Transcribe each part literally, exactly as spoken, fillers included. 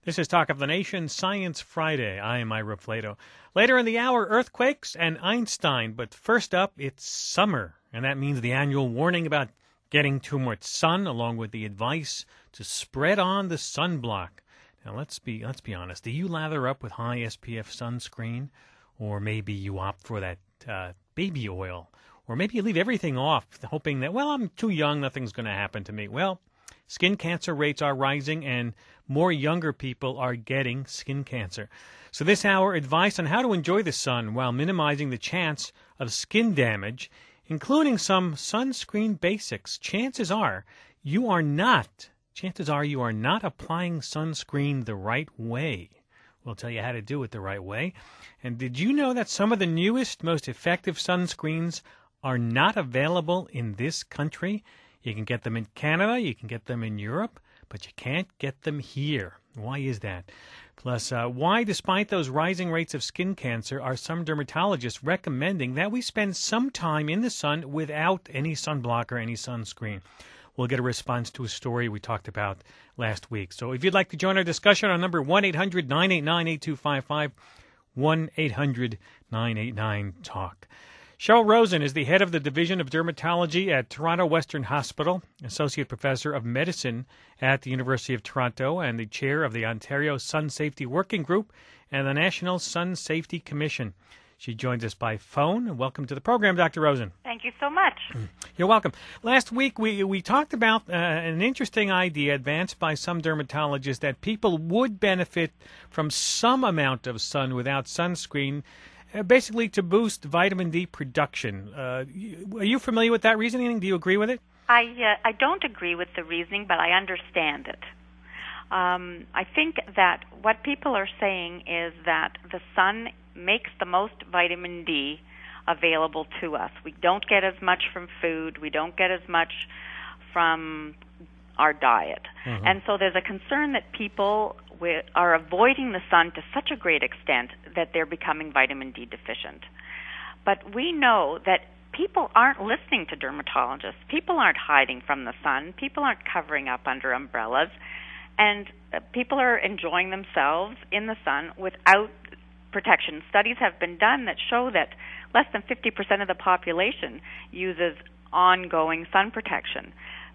This is Talk of the Nation, Science Friday. I am Ira Flato. Later in the hour, earthquakes and Einstein. But first up, it's summer, and that means the annual warning about getting too much sun, along with the advice to spread on the sunblock. Now, let's be let's be honest. Do you lather up with high S P F sunscreen, or maybe you opt for that uh, baby oil, or maybe you leave everything off, hoping that, well, I'm too young, nothing's going to happen to me. Well, skin cancer rates are rising, and more younger people are getting skin cancer. So this hour, advice on how to enjoy the sun while minimizing the chance of skin damage, including some sunscreen basics. Chances are you are not, chances are you are not applying sunscreen the right way. We'll tell you how to do it the right way. And did you know that some of the newest, most effective sunscreens are not available in this country? You can get them in Canada, you can get them in Europe, but you can't get them here. Why is that? Plus, uh, why, despite those rising rates of skin cancer, are some dermatologists recommending that we spend some time in the sun without any sunblock or any sunscreen? We'll get a response to a story we talked about last week. So if you'd like to join our discussion on number one eight hundred nine eight nine eight two five five, one eight hundred nine eight nine talk. Cheryl Rosen is the head of the Division of Dermatology at Toronto Western Hospital, Associate Professor of Medicine at the University of Toronto, and the Chair of the Ontario Sun Safety Working Group and the National Sun Safety Commission. She joins us by phone. Welcome to the program, Doctor Rosen. Thank you so much. You're welcome. Last week, we, we talked about uh, an interesting idea advanced by some dermatologists that people would benefit from some amount of sun without sunscreen, Uh, basically to boost vitamin D production. Uh, are you familiar with that reasoning? Do you agree with it? I uh, I don't agree with the reasoning, but I understand it. Um, I think that what people are saying is that the sun makes the most vitamin D available to us. We don't get as much from food. We don't get as much from our diet. Mm-hmm. And so there's a concern that people are avoiding the sun to such a great extent that they're becoming vitamin D deficient. But we know that people aren't listening to dermatologists. People aren't hiding from the sun. People aren't covering up under umbrellas. And uh, people are enjoying themselves in the sun without protection. Studies have been done that show that less than fifty percent of the population uses ongoing sun protection.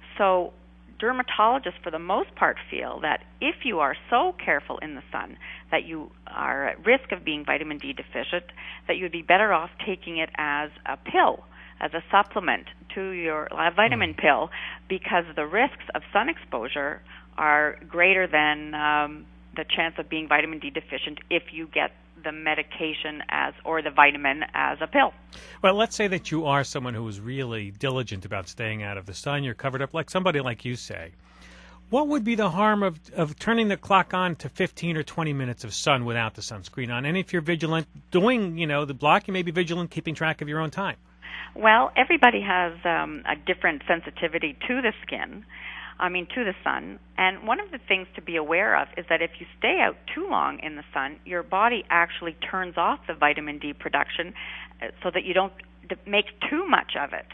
So dermatologists, for the most part, feel that if you are so careful in the sun that you are at risk of being vitamin D deficient, that you would be better off taking it as a pill, as a supplement to your uh, vitamin mm. pill, because the risks of sun exposure are greater than um, the chance of being vitamin D deficient if you get the medication as or the vitamin as a pill. Well, let's say that you are someone who is really diligent about staying out of the sun. You're covered up like somebody like you say. What would be the harm of, of turning the clock on to fifteen or twenty minutes of sun without the sunscreen on? And if you're vigilant doing, you know, the block, you may be vigilant keeping track of your own time. Well, everybody has um, a different sensitivity to the skin. I mean, to the sun. And one of the things to be aware of is that if you stay out too long in the sun, your body actually turns off the vitamin D production so that you don't make too much of it.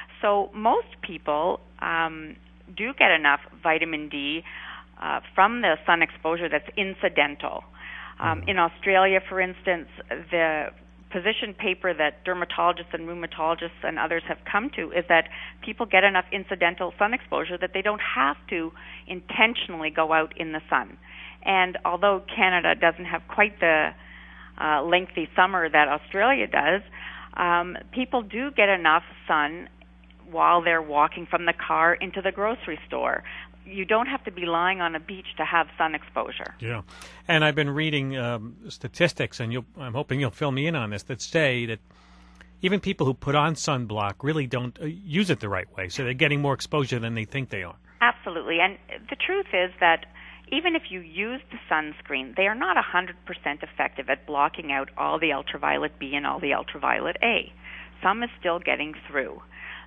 So most people um, do get enough vitamin D uh, from the sun exposure that's incidental. Um, in Australia, for instance, the position paper that dermatologists and rheumatologists and others have come to is that people get enough incidental sun exposure that they don't have to intentionally go out in the sun. And although Canada doesn't have quite the uh, lengthy summer that Australia does, um, people do get enough sun while they're walking from the car into the grocery store. You don't have to be lying on a beach to have sun exposure. Yeah, and I've been reading um, statistics, and you'll, I'm hoping you'll fill me in on this, that say that even people who put on sunblock really don't uh, use it the right way, so they're getting more exposure than they think they are. Absolutely, and the truth is that even if you use the sunscreen, they are not one hundred percent effective at blocking out all the ultraviolet B and all the ultraviolet A. Some is still getting through.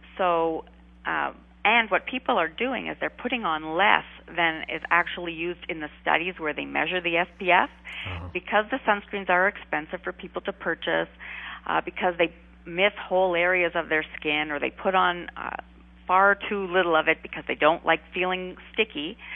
So, uh, and what people are doing is they're putting on less than is actually used in the studies where they measure the S P F. Uh-huh. Because the sunscreens are expensive for people to purchase, uh, because they miss whole areas of their skin, or they put on uh, far too little of it because they don't like feeling sticky,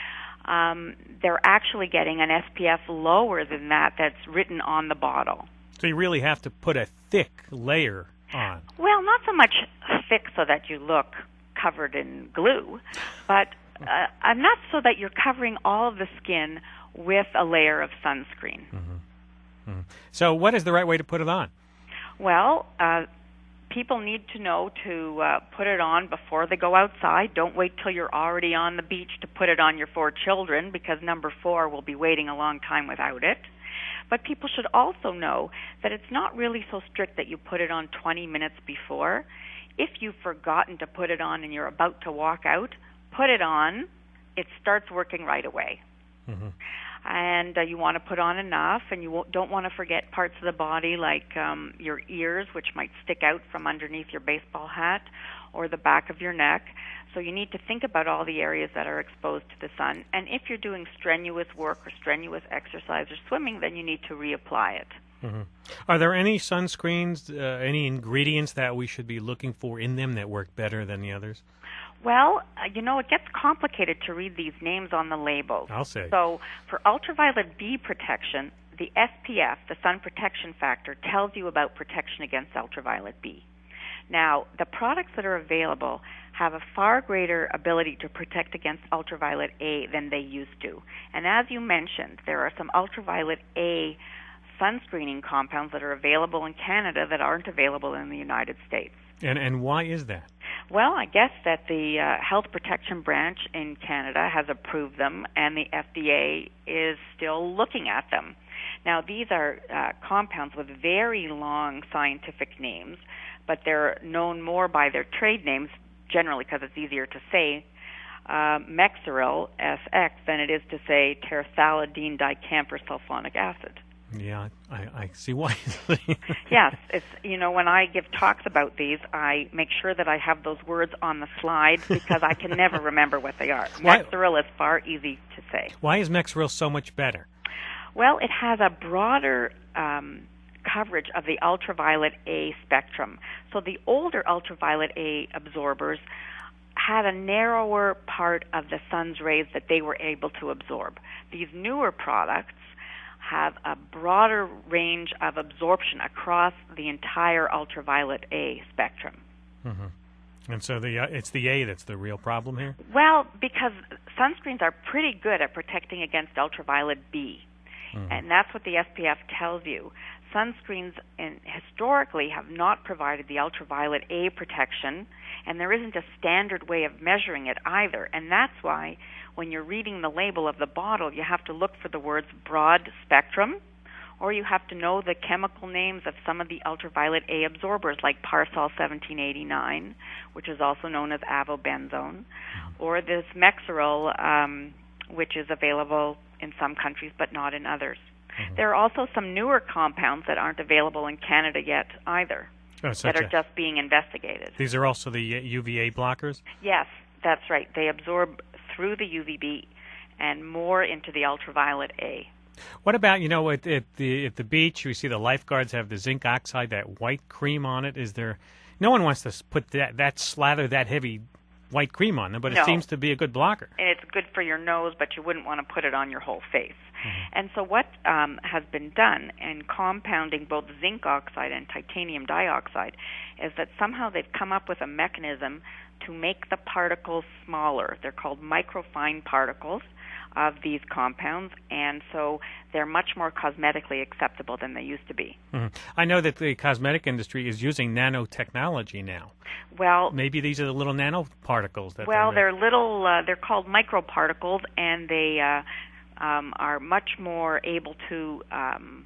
um, they're actually getting an S P F lower than that that's written on the bottle. So you really have to put a thick layer on. Well, not so much thick so that you look covered in glue, but uh, enough so that you're covering all of the skin with a layer of sunscreen. Mm-hmm. Mm-hmm. So what is the right way to put it on? Well, uh, people need to know to uh, put it on before they go outside. Don't wait till you're already on the beach to put it on your four children, because number four will be waiting a long time without it. But people should also know that it's not really so strict that you put it on twenty minutes before. If you've forgotten to put it on and you're about to walk out, put it on. It starts working right away. Mm-hmm. And uh, you want to put on enough, and you won't, don't want to forget parts of the body like um, your ears, which might stick out from underneath your baseball hat, or the back of your neck. So you need to think about all the areas that are exposed to the sun. And if you're doing strenuous work or strenuous exercise or swimming, then you need to reapply it. Mm-hmm. Are there any sunscreens, uh, any ingredients that we should be looking for in them that work better than the others? Well, uh, you know, it gets complicated to read these names on the labels. I'll say. So for ultraviolet B protection, the S P F, the sun protection factor, tells you about protection against ultraviolet B. Now, the products that are available have a far greater ability to protect against ultraviolet A than they used to. And as you mentioned, there are some ultraviolet A sunscreening compounds that are available in Canada that aren't available in the United States. And and why is that? Well, I guess that the uh, Health Protection Branch in Canada has approved them, and the F D A is still looking at them. Now, these are uh, compounds with very long scientific names, but they're known more by their trade names, generally because it's easier to say, uh, Mexeril, S X, than it is to say terphthalidine dicamphor sulfonic acid. Yeah, I, I see why. Yes, it's, you know, when I give talks about these, I make sure that I have those words on the slide because I can never remember what they are. Why, Mexeril is far easy to say. Why is Mexeril so much better? Well, it has a broader um, coverage of the ultraviolet A spectrum. So the older ultraviolet A absorbers had a narrower part of the sun's rays that they were able to absorb. These newer products have a broader range of absorption across the entire ultraviolet A spectrum. Mm-hmm. And so the uh, it's the A that's the real problem here? Well, because sunscreens are pretty good at protecting against ultraviolet B, mm-hmm. and that's what the S P F tells you. Sunscreens in, historically have not provided the ultraviolet A protection, and there isn't a standard way of measuring it either, and that's why when you're reading the label of the bottle, you have to look for the words broad spectrum, or you have to know the chemical names of some of the ultraviolet A absorbers, like Parsol seventeen eighty-nine, which is also known as avobenzone, or this Mexeril, um, which is available in some countries but not in others. Mm-hmm. There are also some newer compounds that aren't available in Canada yet either, oh, that are a, just being investigated. These are also the U V A blockers? Yes, that's right. They absorb through the U V B and more into the ultraviolet A. What about, you know, at, at the at the beach, we see the lifeguards have the zinc oxide, that white cream on it. Is there, no one wants to put that, that slather that heavy white cream on them, but no. It seems to be a good blocker. And it's good for your nose, but you wouldn't want to put it on your whole face. Mm-hmm. And so what um, has been done in compounding both zinc oxide and titanium dioxide is that somehow they've come up with a mechanism to make the particles smaller. They're called microfine particles of these compounds, and so they're much more cosmetically acceptable than they used to be. Mm-hmm. I know that the cosmetic industry is using nanotechnology now. Well, maybe these are the little nanoparticles that. Well, they're, they're little. Uh, they're called microparticles, and they uh, um, are much more able to um,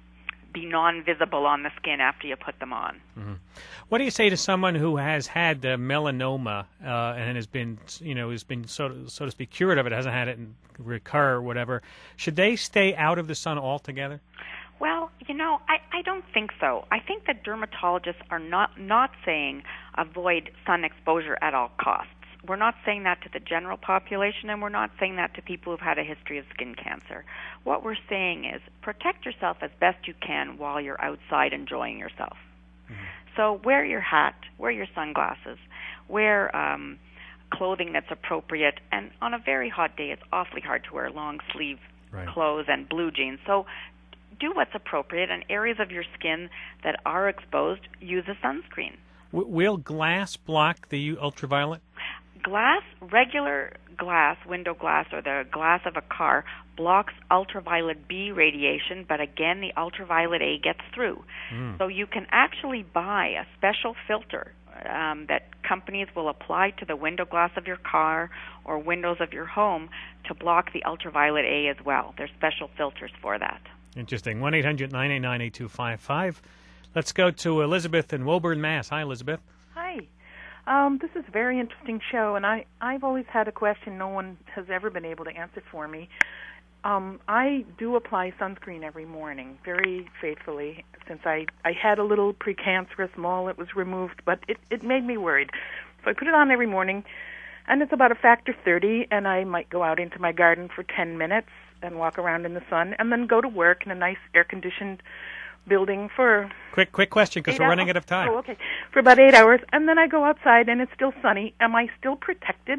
be non-visible on the skin after you put them on. Mm-hmm. What do you say to someone who has had uh, melanoma uh, and has been, you know, has been so to, so to speak cured of it, hasn't had it recur or whatever? Should they stay out of the sun altogether? Well, you know, I, I don't think so. I think that dermatologists are not not saying avoid sun exposure at all costs. We're not saying that to the general population, and we're not saying that to people who've had a history of skin cancer. What we're saying is protect yourself as best you can while you're outside enjoying yourself. Mm-hmm. So wear your hat, wear your sunglasses, wear um, clothing that's appropriate. And on a very hot day, it's awfully hard to wear long sleeve Right. clothes and blue jeans. So do what's appropriate, and areas of your skin that are exposed, use a sunscreen. W- will glass block the U- ultraviolet? Glass, regular glass, window glass, or the glass of a car blocks ultraviolet B radiation, but again, the ultraviolet A gets through. Mm. So you can actually buy a special filter um, that companies will apply to the window glass of your car or windows of your home to block the ultraviolet A as well. There's special filters for that. Interesting. one eight hundred nine eight nine eight two five five. Let's go to Elizabeth in Woburn, Mass. Hi, Elizabeth. Hi. Um, this is a very interesting show, and I, I've always had a question no one has ever been able to answer for me. Um, I do apply sunscreen every morning, very faithfully, since I, I had a little precancerous mole that was removed, but it, it made me worried. So I put it on every morning, and it's about a factor thirty, and I might go out into my garden for ten minutes and walk around in the sun, and then go to work in a nice air-conditioned building for Quick, quick question, because eight we're hours. running out of time. Oh, okay. For about eight hours, and then I go outside, and it's still sunny. Am I still protected?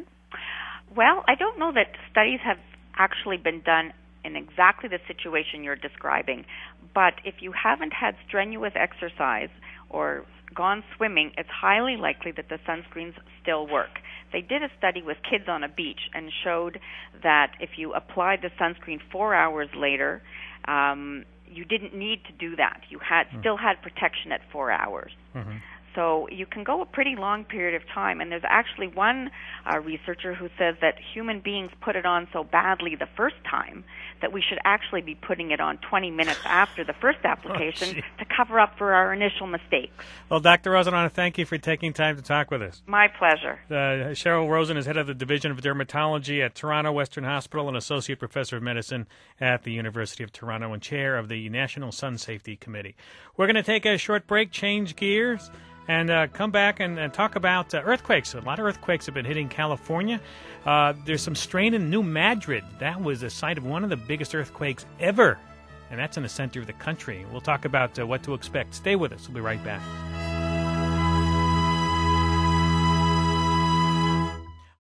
Well, I don't know that studies have actually been done in exactly the situation you're describing, but if you haven't had strenuous exercise or gone swimming, it's highly likely that the sunscreens still work. They did a study with kids on a beach and showed that if you applied the sunscreen four hours later, um, you didn't need to do that. You had mm. still had protection at four hours. Mm-hmm. So you can go a pretty long period of time. And there's actually one uh, researcher who says that human beings put it on so badly the first time that we should actually be putting it on twenty minutes after the first application oh, to cover up for our initial mistakes. Well, Doctor Rosen, I want to thank you for taking time to talk with us. My pleasure. Uh, Cheryl Rosen is head of the Division of Dermatology at Toronto Western Hospital and Associate Professor of Medicine at the University of Toronto and Chair of the National Sun Safety Committee. We're going to take a short break, change gears, and uh, come back and, and talk about uh, earthquakes. A lot of earthquakes have been hitting California. Uh, there's some strain in New Madrid. That was the site of one of the biggest earthquakes ever, and that's in the center of the country. We'll talk about uh, what to expect. Stay with us. We'll be right back.